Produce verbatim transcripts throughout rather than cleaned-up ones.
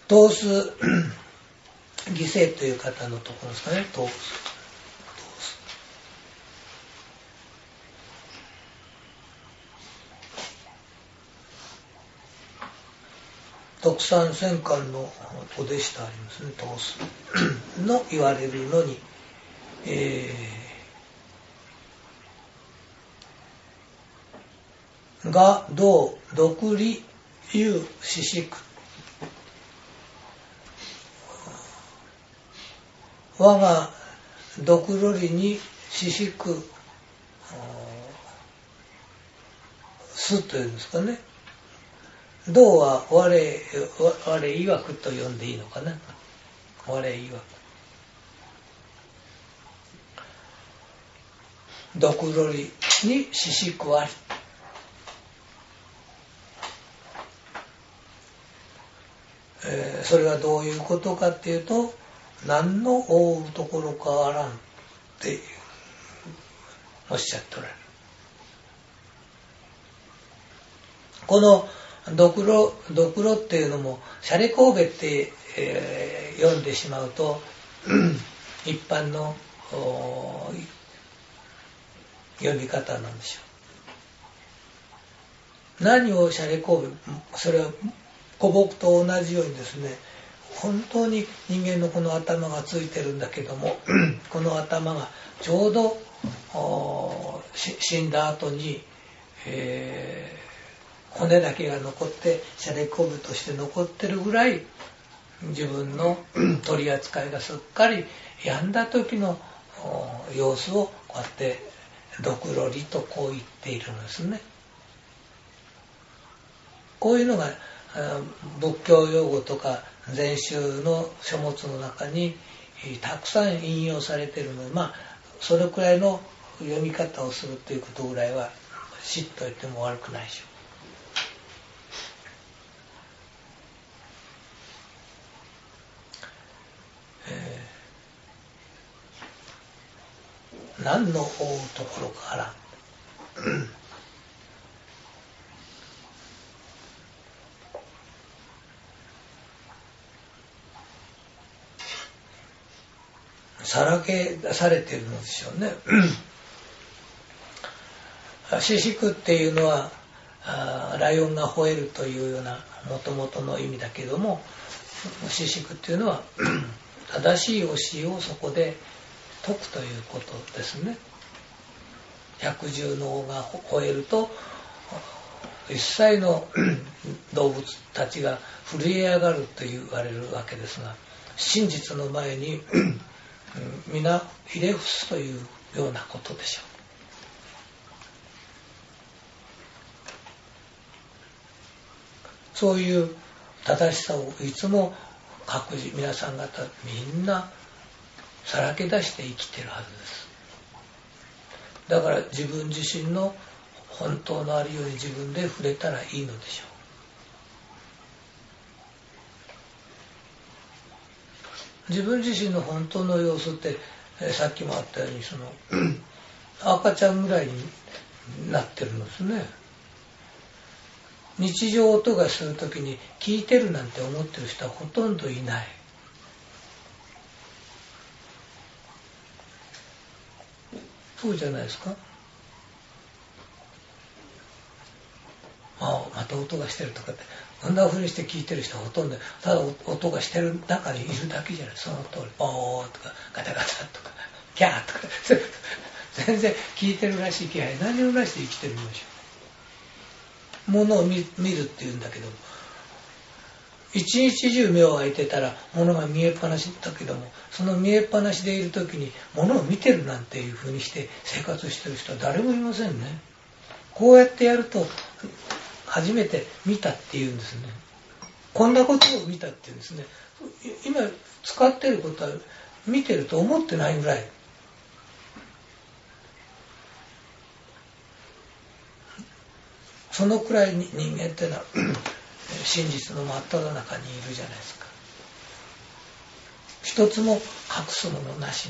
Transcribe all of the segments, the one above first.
東須犠牲という方のところですかね。東須徳山戦艦のお弟子とありますね。東須の言われるのに、えー、が道独利有四宿我が独ろりに四宿すというんですかね。道は我、我曰くと呼んでいいのかな。我曰く。独ろりに四宿あり。えー、それはどういうことかっていうと、何の覆うところかあらんっておっしゃっておられる。このドクロ、ドクロっていうのもシャレ神戸って、えー、読んでしまうと一般の読み方なんでしょう。何をシャレ神戸、それは古木と同じようにですね、本当に人間のこの頭がついてるんだけどもこの頭がちょうど死んだ後に、えー、骨だけが残ってシャレコブとして残ってるぐらい自分の取り扱いがすっかり病んだ時の様子をこうやってドクロリとこう言っているんですね。こういうのが仏教用語とか禅宗の書物の中にたくさん引用されているので、まあそれくらいの読み方をするということぐらいは知っといても悪くないでしょう。えー、何の覆うところからさらけ出されているのでしょうね。四宿っていうのはライオンが吠えるというようなもともとの意味だけども、四宿っていうのは正しい教えをそこで説くということですね。百獣の王が吠えると一切の動物たちが震え上がると言われるわけですが、真実の前に皆ひれ伏すというようなことでしょう。そういう正しさをいつも各自皆さん方みんなさらけ出して生きてるはずです。だから自分自身の本当のあるように自分で触れたらいいのでしょう。自分自身の本当の様子って、えー、さっきもあったようにその赤ちゃんぐらいになってるんですね。日常音がするときに聞いてるなんて思ってる人はほとんどいない。そうじゃないですか。ああ、また音がしてるとかってこんな風にして聞いてる人はほとんど、ただ音がしてる中にいるだけじゃない。その通りボーとかガタガタとかキャーとか全然聞いてるらしい気配何をらして生きてるんでしょう。ものを 見, 見るっていうんだけども、一日中目を開いてたらものが見えっぱなしだけども、その見えっぱなしでいる時にものを見てるなんていう風にして生活してる人は誰もいませんね。こうやってやると初めて見たっていうんですね。こんなことを見たっていうんですね。今使ってることは見てると思ってないぐらい。そのくらいに人間ってのは真実の真っ只中にいるじゃないですか。一つも隠すものなし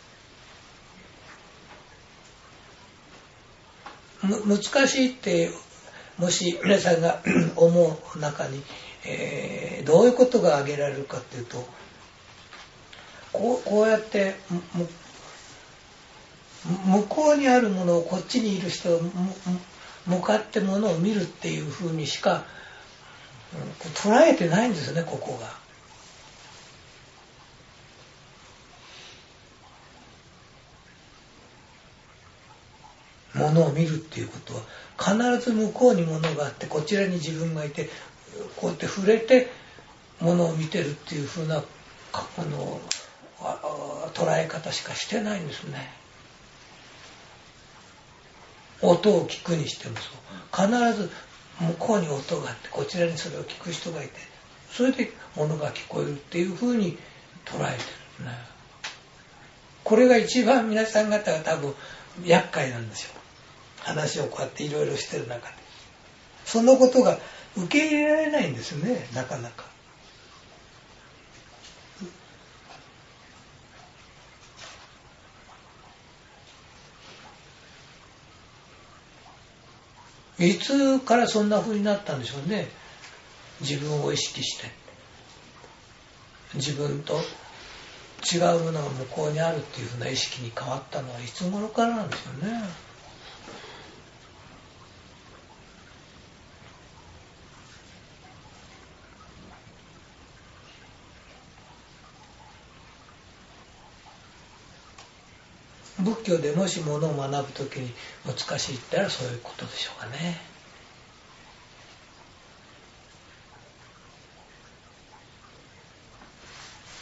に。む難しいってもし皆さんが思う中に、えー、どういうことが挙げられるかっていうと、こう、こうやって向こうにあるものをこっちにいる人を向かってものを見るっていうふうにしか、うん、捉えてないんですよね、ここが。ものを見るっていうことは必ず向こうにものがあってこちらに自分がいてこうやって触れてものを見てるっていうふうなあのあ捉え方しかしてないんですね。音を聞くにしてもそう必ず向こうに音があってこちらにそれを聞く人がいてそれでものが聞こえるっていうふうに捉えてるんですね。これが一番皆さん方が多分厄介なんですよ。話をこうやっていろいろしてる中でそのことが受け入れられないんですよね、なかなか。いつからそんな風になったんでしょうね。自分を意識して自分と違うものが向こうにあるっていう風な意識に変わったのはいつ頃からなんでしょうね。仏教でもしものを学ぶときに難しいって言ったらそういうことでしょうかね。